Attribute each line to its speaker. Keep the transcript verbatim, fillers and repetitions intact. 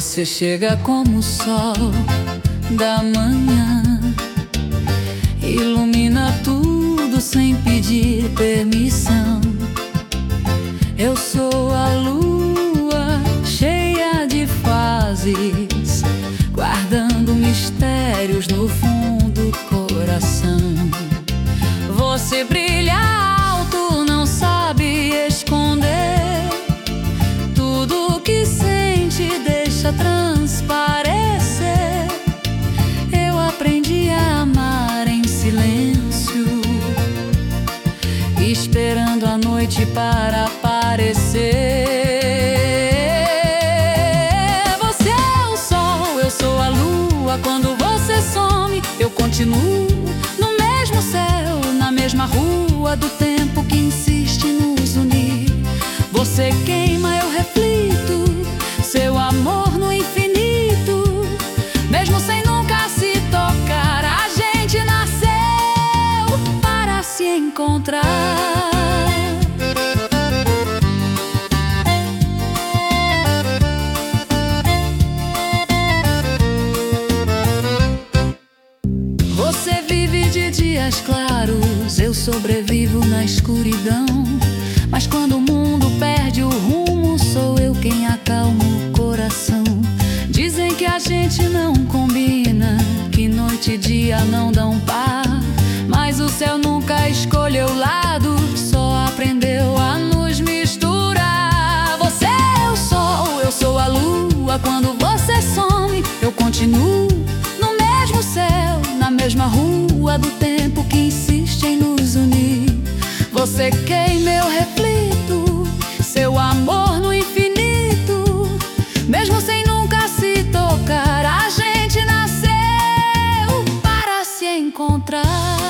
Speaker 1: Você chega como o sol da manhã, ilumina tudo sem pedir permissão. Eu sou a lua cheia de fases, guardando mistérios no fundo do coração. Você brilha alto, não sabe esconder tudo que sente, deixa transparecer. Eu aprendi a amar em silêncio, esperando a noite para aparecer. Você é o sol, eu sou a lua. Quando você some, eu continuo no mesmo céu, na mesma rua do tempo que insiste nos unir. Você queima, eu reflito seu amor no infinito. Mesmo sem nunca se tocar, a gente nasceu para se encontrar. Você vive de dias claros, eu sobrevivo na escuridão. Mas quando o mundo perde o rumo, sou eu quem acalma o coração. Dizem que a gente não combina, que noite e dia não dão par. Mas o céu nunca escolheu lado, só aprendeu a nos misturar. Você é o sol, eu sou a lua. Quando você some, eu continuo no mesmo céu, na mesma rua do tempo que insiste em nos unir. Você queima, eu reflito seu amor no infinito. Mesmo sem nunca se tocar, a gente nasceu para se encontrar.